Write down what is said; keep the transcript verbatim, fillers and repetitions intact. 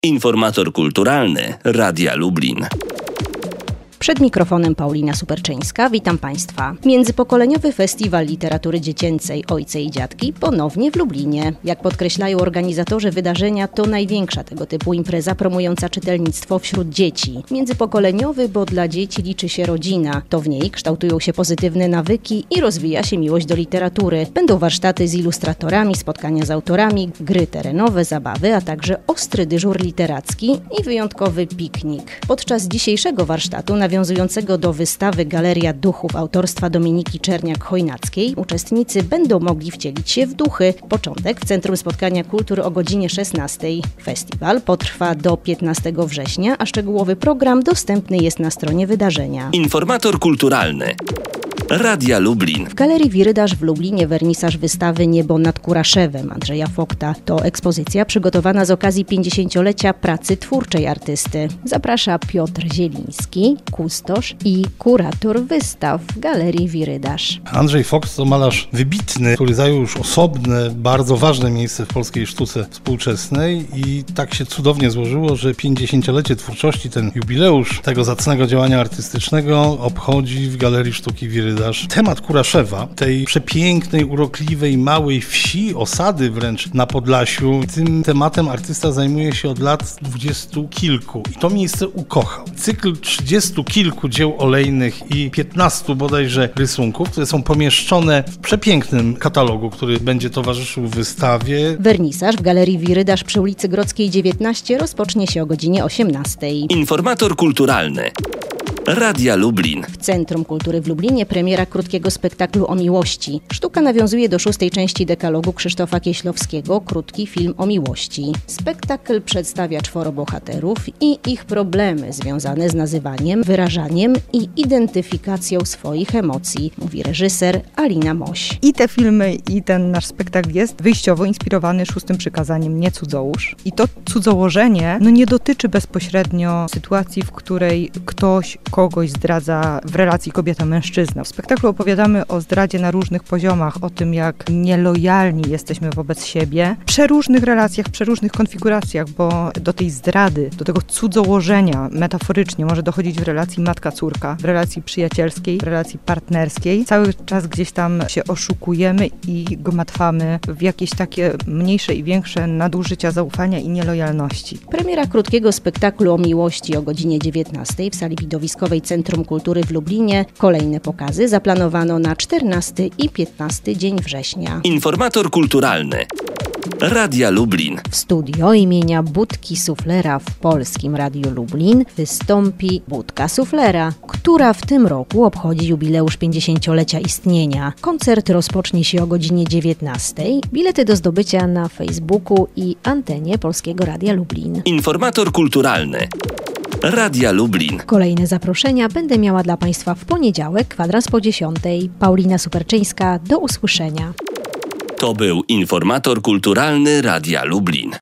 Informator kulturalny Radia Lublin. Przed mikrofonem Paulina Superczyńska, witam Państwa. Międzypokoleniowy Festiwal Literatury Dziecięcej Ojce i Dziadki ponownie w Lublinie. Jak podkreślają organizatorzy wydarzenia, to największa tego typu impreza promująca czytelnictwo wśród dzieci. Międzypokoleniowy, bo dla dzieci liczy się rodzina. To w niej kształtują się pozytywne nawyki i rozwija się miłość do literatury. Będą warsztaty z ilustratorami, spotkania z autorami, gry terenowe, zabawy, a także ostry dyżur literacki i wyjątkowy piknik. Podczas dzisiejszego warsztatu na nawiązującego do wystawy Galeria Duchów autorstwa Dominiki Czerniak-Chojnackiej uczestnicy będą mogli wcielić się w duchy. Początek w Centrum Spotkania Kultur o godzinie szesnastej. Festiwal potrwa do piętnastego września, a szczegółowy program dostępny jest na stronie wydarzenia. Informator kulturalny Radia Lublin. W Galerii Wirydasz w Lublinie wernisaż wystawy Niebo nad Kuraszewem Andrzeja Fokta. To ekspozycja przygotowana z okazji pięćdziesięciolecia pracy twórczej artysty. Zaprasza Piotr Zieliński, kustosz i kurator wystaw w Galerii Wirydasz. Andrzej Fokt to malarz wybitny, który zajął już osobne, bardzo ważne miejsce w polskiej sztuce współczesnej i tak się cudownie złożyło, że pięćdziesięciolecie twórczości, ten jubileusz tego zacnego działania artystycznego obchodzi w Galerii Sztuki Wirydasz. Temat Kuraszewa, tej przepięknej, urokliwej, małej wsi, osady wręcz na Podlasiu. Tym tematem artysta zajmuje się od lat dwudziestu kilku i to miejsce ukochał. Cykl trzydziestu kilku dzieł olejnych i piętnastu bodajże rysunków, które są pomieszczone w przepięknym katalogu, który będzie towarzyszył wystawie. Wernisaż w Galerii Wirydasz przy ulicy Grodzkiej dziewiętnaście rozpocznie się o godzinie osiemnastej. Informator kulturalny Radia Lublin. W Centrum Kultury w Lublinie premiera krótkiego spektaklu o miłości. Sztuka nawiązuje do szóstej części dekalogu Krzysztofa Kieślowskiego, krótki film o miłości. Spektakl przedstawia czworo bohaterów i ich problemy związane z nazywaniem, wyrażaniem i identyfikacją swoich emocji, mówi reżyser Alina Moś. I te filmy, i ten nasz spektakl jest wyjściowo inspirowany szóstym przykazaniem Nie cudzołóż. I to cudzołożenie no nie dotyczy bezpośrednio sytuacji, w której ktoś kogoś zdradza w relacji kobieta-mężczyzna. W spektaklu opowiadamy o zdradzie na różnych poziomach, o tym, jak nielojalni jesteśmy wobec siebie, w przeróżnych relacjach, w przeróżnych konfiguracjach, bo do tej zdrady, do tego cudzołożenia metaforycznie może dochodzić w relacji matka-córka, w relacji przyjacielskiej, w relacji partnerskiej. Cały czas gdzieś tam się oszukujemy i gmatwamy w jakieś takie mniejsze i większe nadużycia zaufania i nielojalności. Premiera krótkiego spektaklu o miłości o godzinie dziewiętnastej w sali widowiskowej Centrum Kultury w Lublinie. Kolejne pokazy zaplanowano na czternasty i piętnasty dzień września. Informator kulturalny Radia Lublin. W studio imienia Budki Suflera w Polskim Radiu Lublin wystąpi Budka Suflera, która w tym roku obchodzi jubileusz pięćdziesięciolecia istnienia. Koncert rozpocznie się o godzinie dziewiętnastej. Bilety do zdobycia na Facebooku i antenie Polskiego Radia Lublin. Informator kulturalny Radia Lublin. Kolejne zaproszenia będę miała dla Państwa w poniedziałek, kwadrans po dziesiątej. Paulina Superczyńska, do usłyszenia. To był Informator kulturalny Radia Lublin.